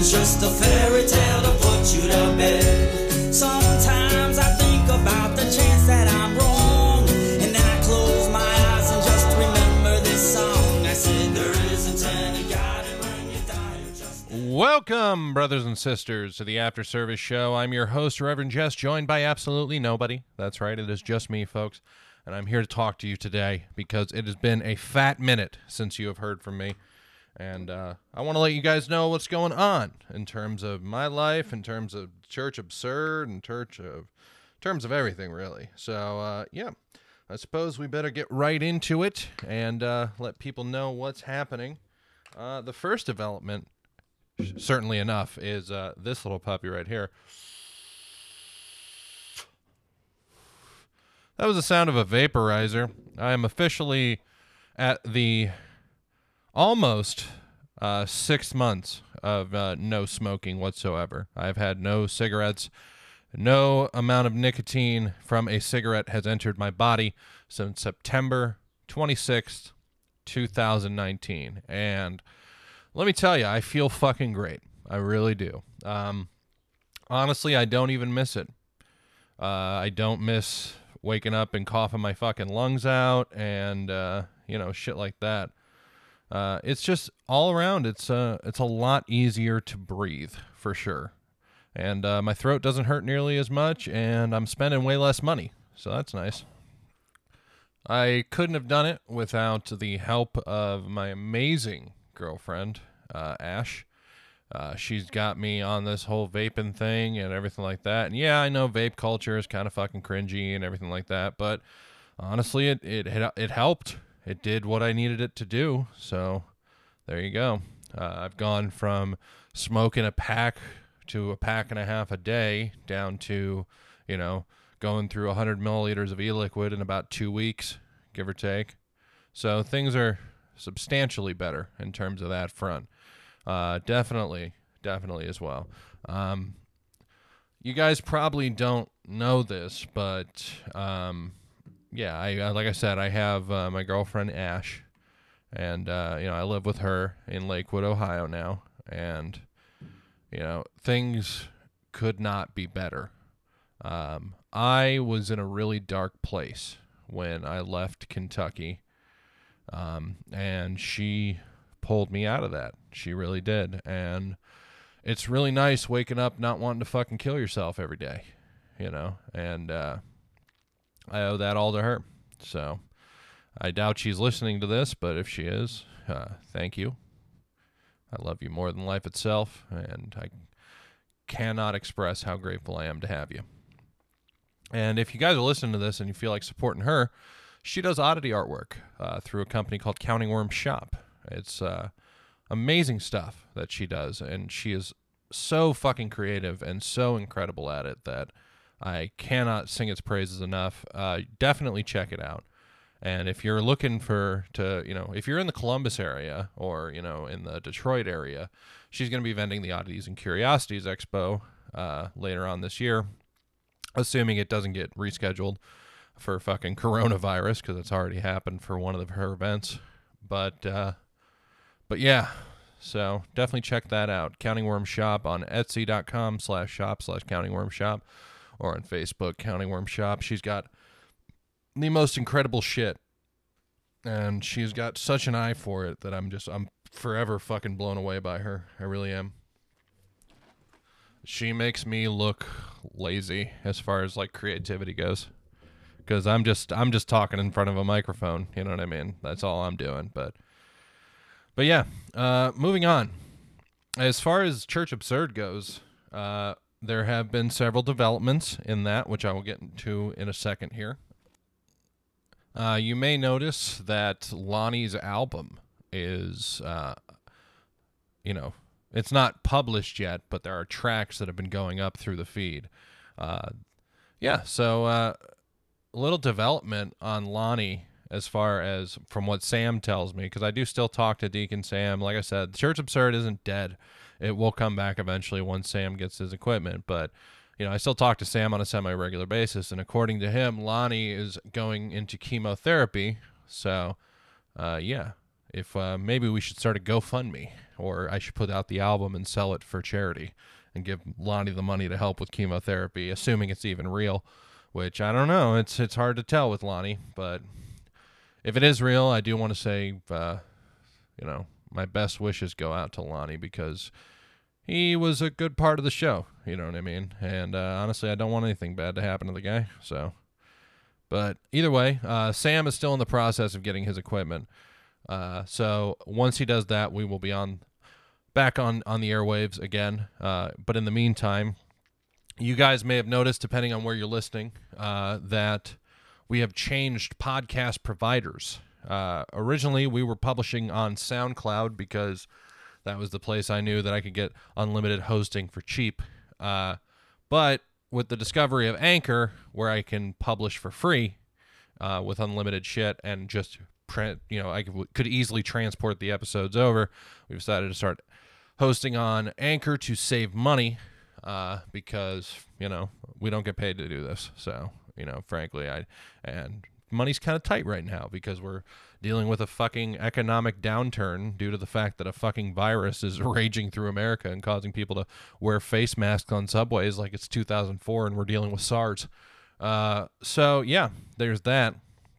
It's just a fairy tale to put you to bed. Sometimes I think about the chance that I'm wrong, and then I close my eyes and just remember this song. I said there isn't any God, and when you die you're just... Welcome, brothers and sisters, to the After Service Show. I'm your host, Reverend Jess, joined by absolutely nobody. That's right, it is just me, folks. And I'm here to talk to you today because it has been a fat minute since you have heard from me. And I want to let you guys know what's going on in terms of my life, in terms of Church Absurd, in terms of everything, really. So, yeah, I suppose we better get right into it and let people know what's happening. The first development, certainly enough, is this little puppy right here. That was the sound of a vaporizer. I am officially at the almost 6 months of no smoking whatsoever. I've had no cigarettes. No amount of nicotine from a cigarette has entered my body since September 26th, 2019. And let me tell you, I feel fucking great. I really do. Honestly, I don't even miss it. I don't miss waking up and coughing my fucking lungs out and, you know, shit like that. It's just all around. It's a lot easier to breathe for sure. And my throat doesn't hurt nearly as much, and I'm spending way less money. So that's nice. I couldn't have done it without the help of my amazing girlfriend, Ash. She's got me on this whole vaping thing and everything like that. And yeah, I know vape culture is kind of fucking cringy and everything like that, but honestly, it helped. It did what I needed it to do. So there you go. I've gone from smoking a pack to a pack and a half a day down to, you know, going through 100 milliliters of e-liquid in about 2 weeks, give or take. So things are substantially better in terms of that front. Definitely as well. You guys probably don't know this, but yeah, I like I said, I have my girlfriend Ash, and you know, I live with her in Lakewood, Ohio now, and you know, things could not be better. I was in a really dark place when I left Kentucky, and she pulled me out of that. She really did. And it's really nice waking up not wanting to fucking kill yourself every day, you know, and I owe that all to her. So I doubt she's listening to this, but if she is, thank you. I love you more than life itself, and I cannot express how grateful I am to have you. And if you guys are listening to this and you feel like supporting her, she does oddity artwork through a company called Counting Worm Shop. It's amazing stuff that she does, and she is so fucking creative and so incredible at it that I cannot sing its praises enough. Definitely check it out. And if you're looking you know, if you're in the Columbus area or, you know, in the Detroit area, she's going to be vending the Oddities and Curiosities Expo later on this year, assuming it doesn't get rescheduled for fucking coronavirus, because it's already happened for one of her events. But yeah, so definitely check that out. Counting Worm Shop on Etsy.com/shop/CountingWormShop, or on Facebook, Counting Worm Shop. She's got the most incredible shit, and she's got such an eye for it that I'm forever fucking blown away by her. I really am. She makes me look lazy as far as like creativity goes, because I'm just talking in front of a microphone. You know what I mean? That's all I'm doing. But yeah, moving on. As far as Church Absurd goes, there have been several developments in that, which I will get into in a second here. You may notice that Lonnie's album is, you know, it's not published yet, but there are tracks that have been going up through the feed. Yeah, so a little development on Lonnie as far as from what Sam tells me, because I do still talk to Deacon Sam. Like I said, Church Absurd isn't dead. It will come back eventually once Sam gets his equipment, but you know, I still talk to Sam on a semi-regular basis, and according to him, Lonnie is going into chemotherapy. So, yeah, if maybe we should start a GoFundMe, or I should put out the album and sell it for charity and give Lonnie the money to help with chemotherapy, assuming it's even real, which I don't know. It's hard to tell with Lonnie, but if it is real, I do want to say, my best wishes go out to Lonnie, because he was a good part of the show, you know what I mean? And honestly, I don't want anything bad to happen to the guy, so. But either way, Sam is still in the process of getting his equipment. So once he does that, we will be back on the airwaves again. But in the meantime, you guys may have noticed, depending on where you're listening, that we have changed podcast providers. Originally, we were publishing on SoundCloud because that was the place I knew that I could get unlimited hosting for cheap. But with the discovery of Anchor, where I can publish for free with unlimited shit and just I could easily transport the episodes over, we decided to start hosting on Anchor to save money, because we don't get paid to do this. So frankly, and money's kind of tight right now because we're dealing with a fucking economic downturn due to the fact that a fucking virus is raging through America and causing people to wear face masks on subways like it's 2004 and we're dealing with SARS. So yeah, there's that.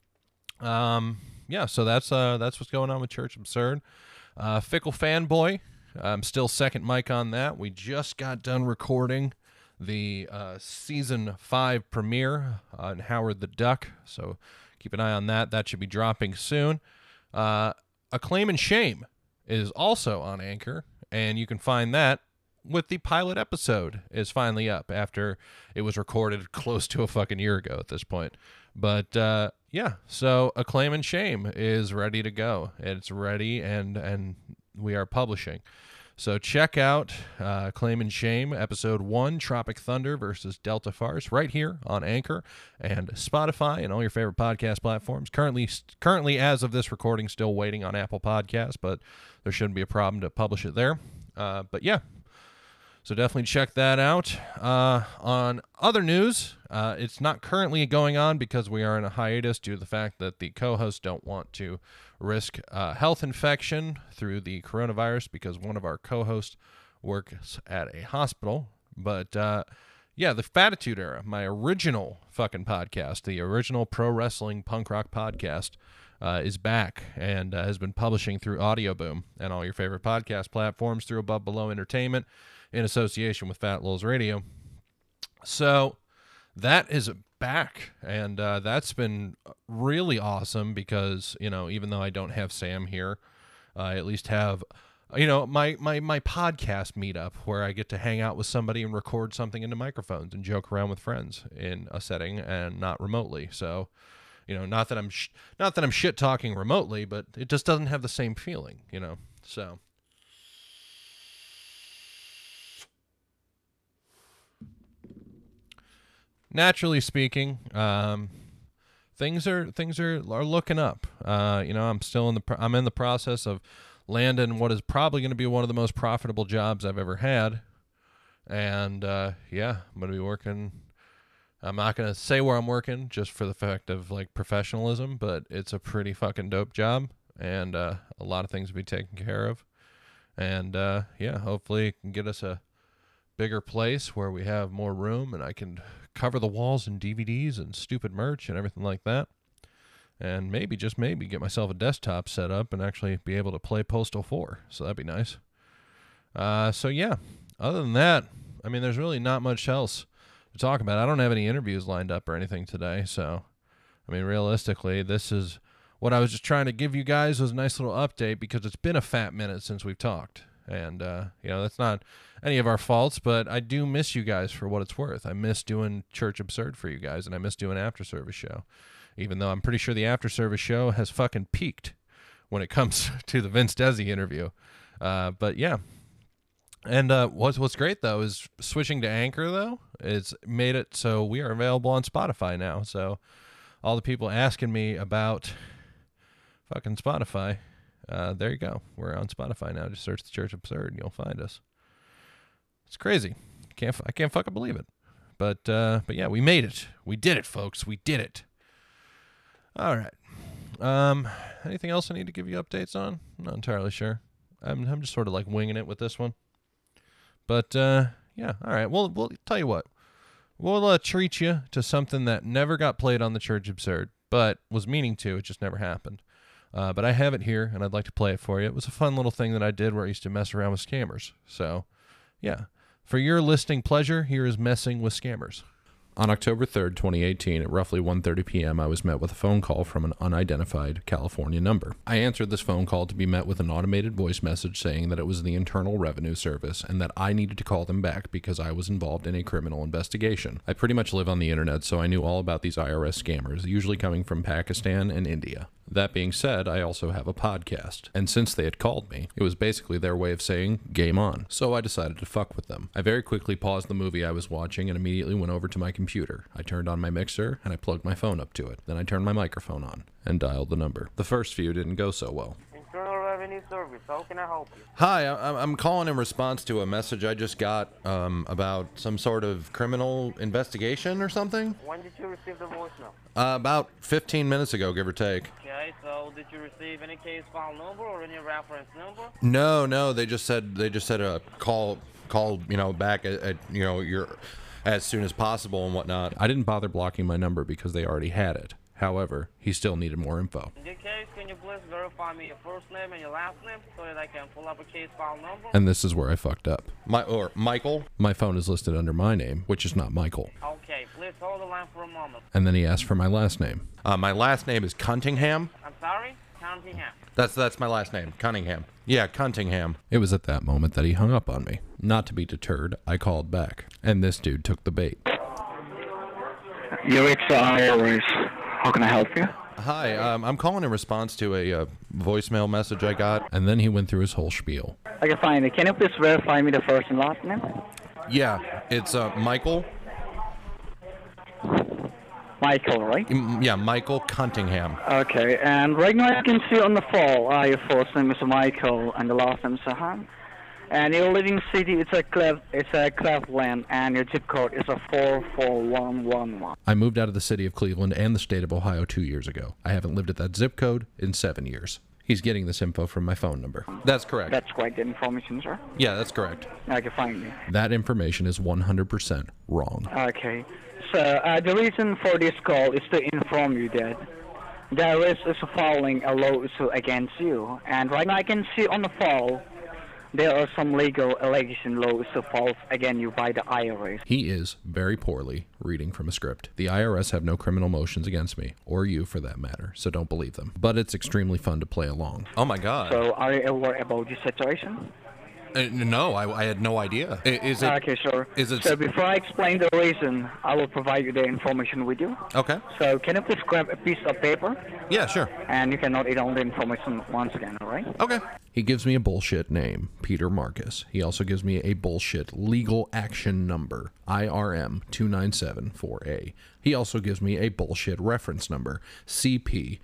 So that's what's going on with Church Absurd. Fickle Fanboy, I'm still second mic on that. We just got done recording the season 5 premiere on Howard the Duck, so keep an eye on that. That should be dropping soon. Acclaim and Shame is also on Anchor, and you can find that with the pilot episode is finally up after it was recorded close to a fucking year ago at this point. But so Acclaim and Shame is ready to go. It's ready, and we are publishing. So check out Acclaim and Shame, Episode 1, Tropic Thunder versus Delta Farce, right here on Anchor and Spotify and all your favorite podcast platforms. Currently, as of this recording, still waiting on Apple Podcasts, but there shouldn't be a problem to publish it there. But yeah, so definitely check that out. On other news, it's not currently going on because we are in a hiatus due to the fact that the co-hosts don't want to risk health infection through the coronavirus because one of our co-hosts works at a hospital. But the Fatitude Era, my original fucking podcast, the original pro wrestling punk rock podcast, is back and has been publishing through Audio Boom and all your favorite podcast platforms through Above Below Entertainment in association with Fat Lulz Radio. So that is back, and that's been really awesome because, even though I don't have Sam here, I at least have, my podcast meetup where I get to hang out with somebody and record something into microphones and joke around with friends in a setting and not remotely. So, not that I'm shit talking remotely, but it just doesn't have the same feeling, so. Naturally speaking, things are looking up. I'm still I'm in the process of landing what is probably going to be one of the most profitable jobs I've ever had, and I'm going to be working. I'm not going to say where I'm working just for the fact of professionalism, but it's a pretty fucking dope job, and a lot of things to be taken care of, and hopefully it can get us a bigger place where we have more room and I can cover the walls in DVDs and stupid merch and everything like that. And maybe, just maybe, get myself a desktop set up and actually be able to play Postal 4. So that'd be nice. Other than that, there's really not much else to talk about. I don't have any interviews lined up or anything today. So, realistically, this is what I was just trying to give you guys was a nice little update because it's been a fat minute since we've talked. And, that's not any of our faults, but I do miss you guys for what it's worth. I miss doing Church Absurd for you guys, and I miss doing After Service Show, even though I'm pretty sure the After Service Show has fucking peaked when it comes to the Vince Desi interview. But yeah. And what's great, though, is switching to Anchor, though, it's made it so we are available on Spotify now. So all the people asking me about fucking Spotify, there you go. We're on Spotify now. Just search the Church Absurd and you'll find us. It's crazy. I can't fucking believe it. But yeah, we made it. We did it, folks. We did it. All right. Anything else I need to give you updates on? I'm not entirely sure. I'm just sort of like winging it with this one. But, yeah, all right. Well, we'll tell you what. We'll treat you to something that never got played on the Church Absurd, but was meaning to. It just never happened. But I have it here, and I'd like to play it for you. It was a fun little thing that I did where I used to mess around with scammers. So, yeah. For your listening pleasure, here is Messing with Scammers. On October 3rd, 2018, at roughly 1:30 p.m., I was met with a phone call from an unidentified California number. I answered this phone call to be met with an automated voice message saying that it was the Internal Revenue Service and that I needed to call them back because I was involved in a criminal investigation. I pretty much live on the internet, so I knew all about these IRS scammers, usually coming from Pakistan and India. That being said, I also have a podcast, and since they had called me, it was basically their way of saying, game on. So I decided to fuck with them. I very quickly paused the movie I was watching and immediately went over to my computer. I turned on my mixer, and I plugged my phone up to it. Then I turned my microphone on, and dialed the number. The first few didn't go so well. Internal Revenue Service, how can I help you? Hi, I'm calling in response to a message I just got about some sort of criminal investigation or something. When did you receive the voicemail? About 15 minutes ago, give or take. Okay, so did you receive any case file number or any reference number? No, they just said a call back at your as soon as possible and whatnot. I didn't bother blocking my number because they already had it. However, he still needed more info. In your case, can you please verify me your first name and your last name so that I can pull up a case file number? And this is where I fucked up. Michael? My phone is listed under my name, which is not Michael. Okay, please hold the line for a moment. And then he asked for my last name. My last name is Cunningham. I'm sorry? Cunningham. That's my last name, Cunningham. Yeah, Cunningham. It was at that moment that he hung up on me. Not to be deterred, I called back. And this dude took the bait. You reached the IRS. How can I help you? Hi, I'm calling in response to a voicemail message I got. And then he went through his whole spiel. Okay, fine. Can you please verify me the first and last name? Yeah, it's Michael. Michael, right? Yeah, Michael Cunningham. Okay, and right now I can see on the file your first name is Michael and the last name is Sahan. And your living city it's a Cleveland, and your zip code is a 44111. I moved out of the city of Cleveland and the state of Ohio 2 years ago. I haven't lived at that zip code in 7 years. He's getting this info from my phone number. That's correct. That's quite the information, sir. Yeah, that's correct. Okay, fine. That information is 100% wrong. Okay, so the reason for this call is to inform you that the IRS is filing a lawsuit against you, and right now I can see on the file there are some legal allegation lawsuit filed against you by the IRS. He is, very poorly, reading from a script. The IRS have no criminal motions against me, or you for that matter, so don't believe them. But it's extremely fun to play along. Oh my god. So are you aware about this situation? No, I had no idea. Is it? Okay, sure. Is it? So before I explain the reason, I will provide you the information with you. Okay. So can you please grab a piece of paper? Yeah, sure. And you can note it on the information once again, all right? Okay. He gives me a bullshit name, Peter Marcus. He also gives me a bullshit legal action number, IRM 2974A. He also gives me a bullshit reference number, CP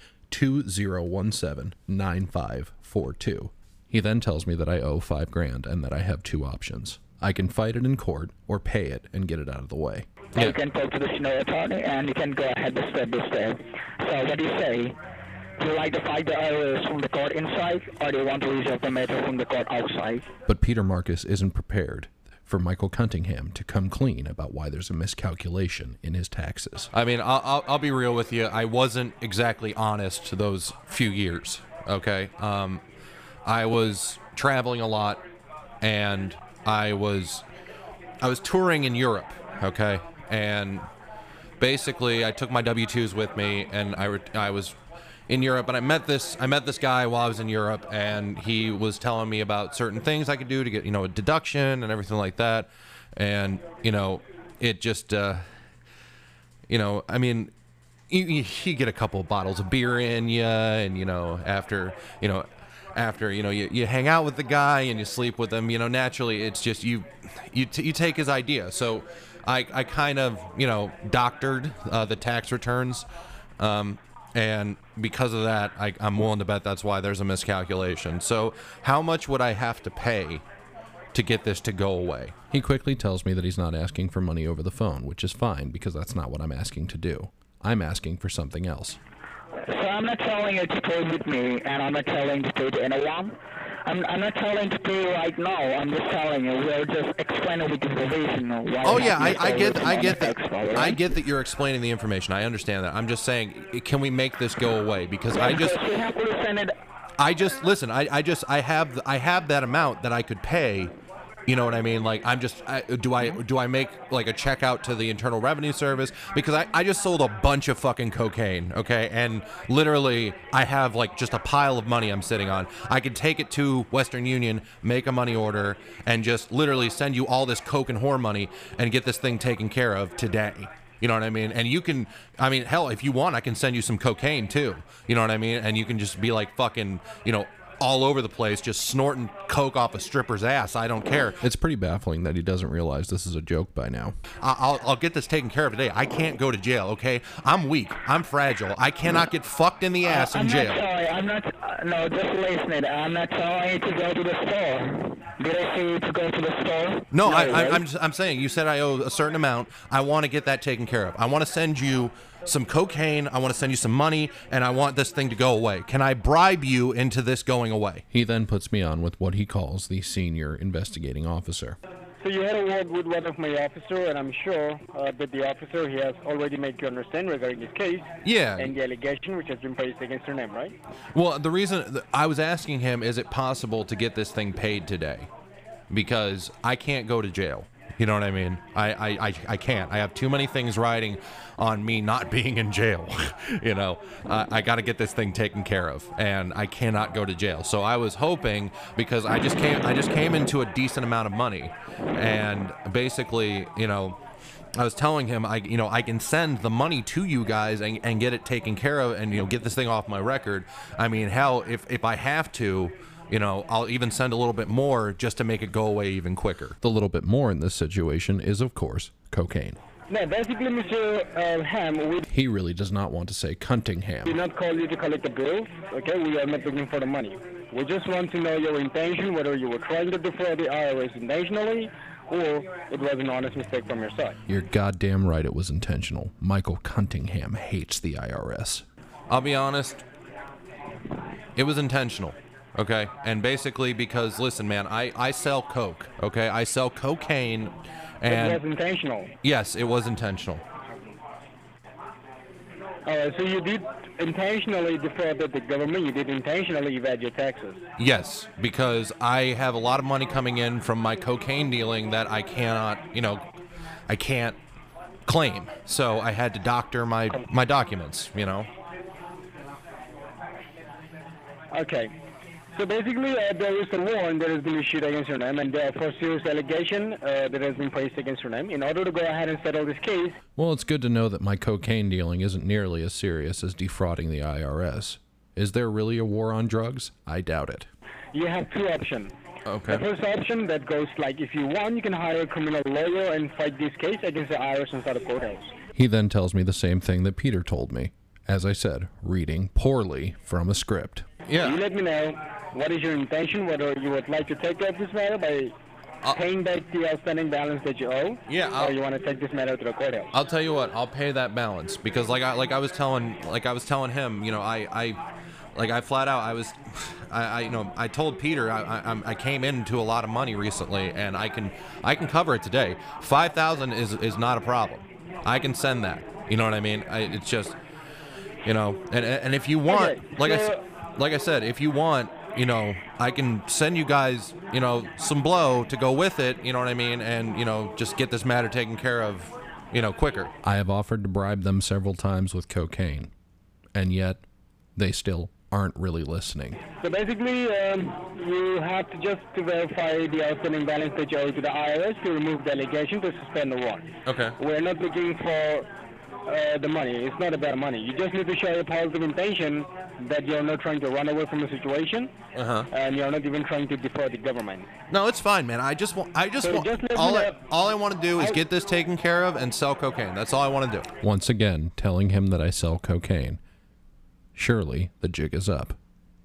20179542. He then tells me that I owe $5 grand and that I have two options. I can fight it in court or pay it and get it out of the way. Yeah. You can talk to the senior attorney and you can go ahead step by step. So what do you say? Do you like to fight the IRS from the court inside, or do you want to resolve the matter from the court outside? But Peter Marcus isn't prepared for Michael Cunningham to come clean about why there's a miscalculation in his taxes. I mean, I'll be real with you. I wasn't exactly honest those few years, okay? I was traveling a lot, and I was touring in Europe, okay? And basically, I took my W-2s with me, and I was in Europe, and I met this guy while I was in Europe, and he was telling me about certain things I could do to get, a deduction and everything like that. And, it just, I mean, you get a couple of bottles of beer in you, and, after you hang out with the guy and you sleep with him, naturally it's just you take his idea. So I kind of, doctored the tax returns. And because of that, I'm willing to bet that's why there's a miscalculation. So how much would I have to pay to get this to go away? He quickly tells me that he's not asking for money over the phone, which is fine because that's not what I'm asking to do. I'm asking for something else. So I'm not telling you to pay with me, and I'm not telling to pay to anyone. I'm not telling to pay right now. I'm just telling you. We're just explaining with information. Why Oh yeah, I get that. Right? I get that you're explaining the information. I understand that. I'm just saying, can we make this go away? Because I just You have to send it. listen. I have that amount that I could pay. You know what I mean? Like, do I make like a check out to the Internal Revenue Service? Because I just sold a bunch of fucking cocaine, okay? And literally, I have like just a pile of money I'm sitting on. I could take it to Western Union, make a money order, and just literally send you all this coke and whore money and get this thing taken care of today. You know what I mean? And you can, I mean, hell, if you want, I can send you some cocaine too. You know what I mean? And you can just be like fucking, you know, all over the place, just snorting coke off a stripper's ass. I don't care. It's pretty baffling that he doesn't realize this is a joke by now. I'll get this taken care of today. I can't go to jail, okay? I'm weak. I'm fragile. I cannot get fucked in the ass in jail. I'm not sorry. I'm not. No, just listen. I'm not telling you to go to the store. Did I say to go to the store? No, right? I'm saying you said I owe a certain amount. I want to get that taken care of. I want to send you some cocaine. I want to send you some money, and I want this thing to go away. Can I bribe you into this going away? He then puts me on with what he calls the senior investigating officer. So you had a word with one of my officer, and I'm sure that the officer he has already made you understand regarding this case. Yeah. And the allegation which has been placed against your name, right? Well, the reason I was asking him, is it possible to get this thing paid today? Because I can't go to jail. You know what I mean? I can't. I have too many things riding on me not being in jail. You know, I got to get this thing taken care of, and I cannot go to jail. So I was hoping, because I just came into a decent amount of money, and basically, you know, I was telling him, I can send the money to you guys and get it taken care of, and, you know, get this thing off my record. I mean, hell, if I have to, you know, I'll even send a little bit more just to make it go away even quicker. The little bit more in this situation is, of course, cocaine. No, basically, Mr. Ham, He really does not want to say Cuntingham. we did not call you to collect the bill, okay? We are not looking for the money. We just want to know your intention, whether you were trying to defraud the IRS intentionally or it was an honest mistake from your side. You're goddamn right it was intentional. Michael Cuntingham hates the IRS. I'll be honest, it was intentional. Okay, and basically because, listen, man, I sell coke, okay? I sell cocaine, and It was intentional. yes, it was intentional. Alright, so you did intentionally defraud the government, you did intentionally evade your taxes. Yes, because I have a lot of money coming in from my cocaine dealing that I cannot, you know, I can't claim. So I had to doctor my documents, you know? Okay. So basically, there is a warrant that has been issued against your name, and for serious allegation that has been placed against your name. In order to go ahead and settle this case, Well, it's good to know that my cocaine dealing isn't nearly as serious as defrauding the IRS. Is there really a war on drugs? I doubt it. you have two options. Okay. The first option that goes like, if you want, you can hire a criminal lawyer and fight this case against the IRS inside the courthouse. He then tells me the same thing that Peter told me. As I said, reading poorly from a script. You Yeah. let me know what is your intention, whether you would like to take care of this matter by paying back the outstanding balance that you owe, Yeah, or you want to take this matter to the courthouse. I'll tell you what, I'll pay that balance, because like I was telling him, you know, I flat out, you know, I told Peter I came into a lot of money recently, and I can cover it today. 5,000 is not a problem. I can send that. You know what I mean? It's just, you know, and if you want, Okay, like I said, if you want, you know, I can send you guys, you know, some blow to go with it. You know what I mean? And, you know, just get this matter taken care of, you know, quicker. I have offered to bribe them several times with cocaine, and yet they still aren't really listening. So basically, you have to just to verify the outstanding balance that you owe to the IRS to remove the allegation to suspend the warrant. Okay. We're not looking for the money. It's not about money. You just need to show a positive intention that you're not trying to run away from the situation, and you're not even trying to defraud the government. No, it's fine, man. I just want just let me all know. I want to do is get this taken care of and sell cocaine. That's all I want to do. Once again, telling him that I sell cocaine. Surely the jig is up.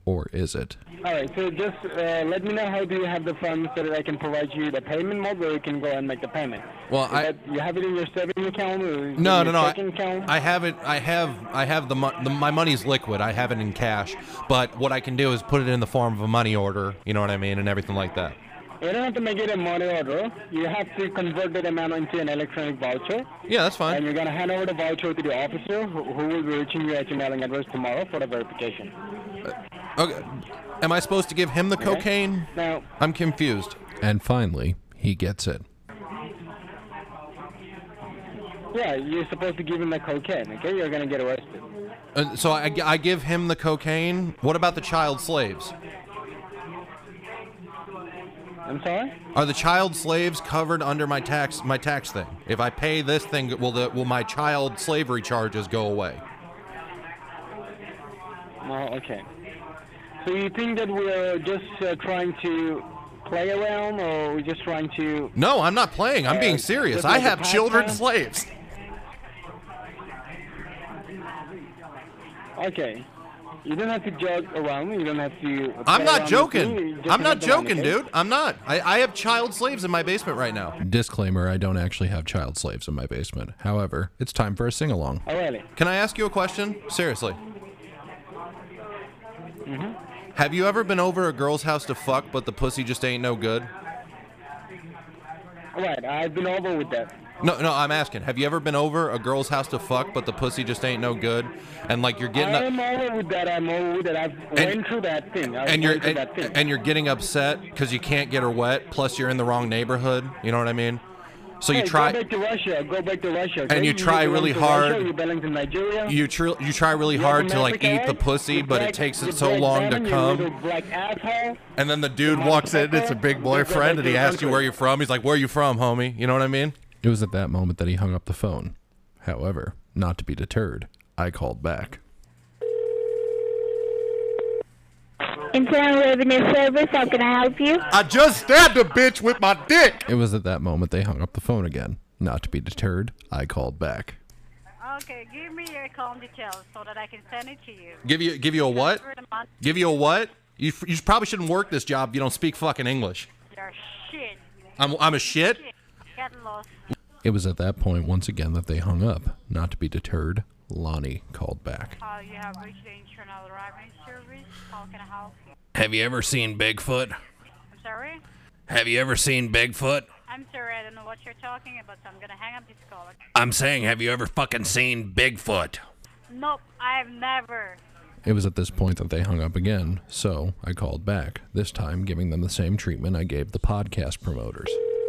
or is it? All right, so just let me know how do you have the funds so that I can provide you the payment mode where you can go and make the payment. Well, You have it in your savings account or No. checking account? I have it. I have my money's liquid. I have it in cash. But what I can do is put it in the form of a money order. You know what I mean, and everything like that. You don't have to make it a money order. You have to convert that amount into an electronic voucher. Yeah, that's And fine. you're going to hand over the voucher to the officer who will be reaching you at your mailing address tomorrow for the verification. Okay. Am I supposed to give him the cocaine? Now, I'm confused. And finally, he gets it. yeah, you're supposed to give him the cocaine, okay? You're going to get arrested. So I give him the cocaine. What about the child slaves? I'm sorry? Are the child slaves covered under my tax thing? If I pay this thing, will my child slavery charges go away? Oh, okay. So you think that we're just trying to play around, or we're just trying to... No, I'm not playing. I'm being serious. just I like a have children pastime? slaves. Okay. You don't have to joke around. You don't have to... I'm play not around with me. joking. You just I'm not have the money, joking, okay? dude. I'm not. I have child slaves in my basement right now. Disclaimer, I don't actually have child slaves in my basement. However, it's time for a sing-along. Oh, really? Can I ask you a question? Seriously. Have you ever been over a girl's house to fuck, but the pussy just ain't no good? Right, I've been over with that. No, I'm asking. Have you ever been over a girl's house to fuck, but the pussy just ain't no good? And like you're getting I'm over with that. I'm over with that. I've went through that thing. and you're getting upset because you can't get her wet. Plus, you're in the wrong neighborhood. You know what I mean? So you Hey, try. Go back to Russia. Go back to Russia. Okay? And you try belong really to hard. Russia, you belong to Nigeria. You try really You're hard from to like Africa, eat the right? pussy, You but black- it takes you it so black long to man, you come. little black asshole. And then the dude walks in. It's a big boyfriend, and he asks you where you're from. He's like, "Where are you from, homie?" You know what I mean? It was at that moment that he hung up the phone. However, not to be deterred, I called back. Internal Revenue Service, how can I help you? I just stabbed a bitch with my dick. It was at that moment they hung up the phone again. Not to be deterred, I called back. Okay, give me your account details so that I can send it to you. Give you a what? Transfer the money. Give you a what? You probably shouldn't work this job if you don't speak fucking English. Your shit. I'm a shit. Get lost. It was at that point once again that they hung up. Not to be deterred, Lonnie called back. You have reached the Internal Revenue Service. How can I help you? Have you ever seen Bigfoot? I'm sorry? Have you ever seen Bigfoot? I'm sorry, I don't know what you're talking about, so I'm gonna hang up this call. I'm saying, have you ever fucking seen Bigfoot? Nope, I've never. It was at this point that they hung up again, so I called back, this time giving them the same treatment I gave the podcast promoters.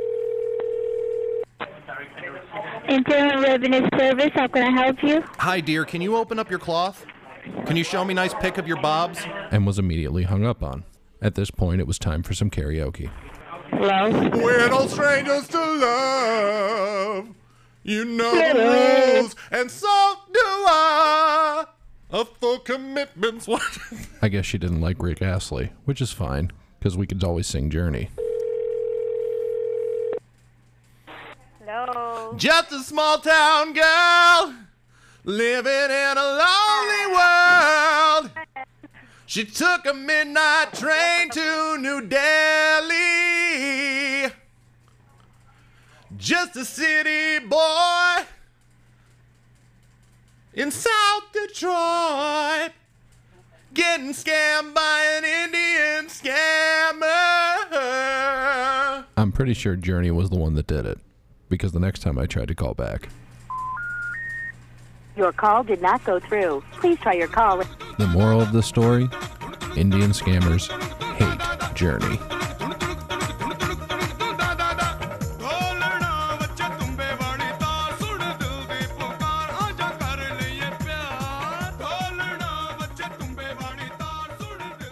Internal Revenue Service, how can I help you? Hi, dear. Can you open up your cloth? Can you show me a nice pic of your bobs? And was immediately hung up on. At this point, it was time for some karaoke. Hello? We're no strangers to love. You know the rules, and so do I. A full commitment's what? I guess she didn't like Rick Astley, which is fine, because we could always sing Journey. Hello? Just a small town girl living in a lonely world. She took a midnight train to New Delhi. Just a city boy in South Detroit, getting scammed by an Indian scammer. I'm pretty sure Journey was the one that did it, because the next time I tried to call back, Your call did not go through. Please try your call. the moral of the story, Indian scammers hate Journey.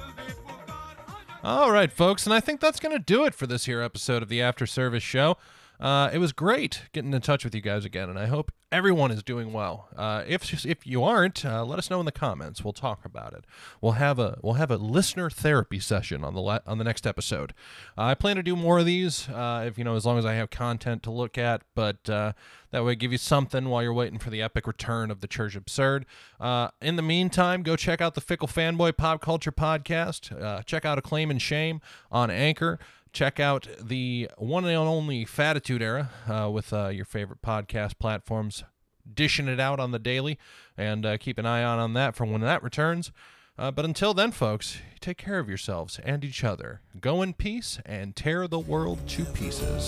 All right, folks, and I think that's going to do it for this here episode of the After Service Show. It was great getting in touch with you guys again, and I hope everyone is doing well. If you aren't, let us know in the comments. We'll talk about it. We'll have a listener therapy session on the next episode. I plan to do more of these, if as long as I have content to look at. But that way, give you something while you're waiting for the epic return of the Church Absurd. In the meantime, go check out the Fickle Fanboy Pop Culture Podcast. Check out Acclaim and Shame on Anchor. Check out the one and only Fatitude Era with your favorite podcast platforms, dishing it out on the daily, and keep an eye on that for when that returns. But until then, folks, take care of yourselves and each other. Go in peace and tear the world to pieces.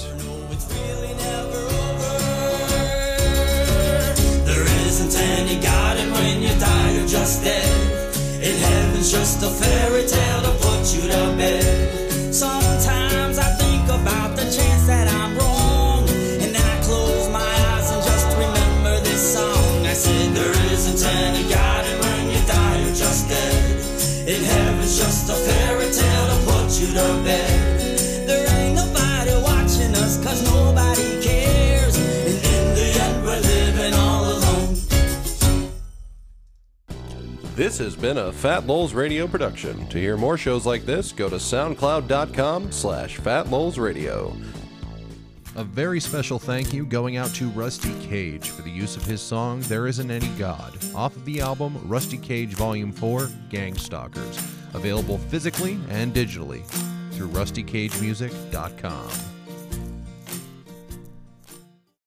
There isn't any God, and when you die, you're just dead. In heaven's just a fairy tale to put you to bed. Sometimes I think about the chance that I'm wrong, and then I close my eyes and just remember this song. I said there isn't any God, and when you die you're just dead. In heaven's just a fairy tale to put you to bed. There ain't nobody watching us, cause nobody cares, and in the end we're living all alone. This has been a Fat Lowell's Radio production. To hear more shows like this, go to soundcloud.com/FatLowellsRadio. A very special thank you going out to Rusty Cage for the use of his song There Isn't Any God off of the album Rusty Cage Volume 4 Gang Stalkers, available physically and digitally through rustycagemusic.com.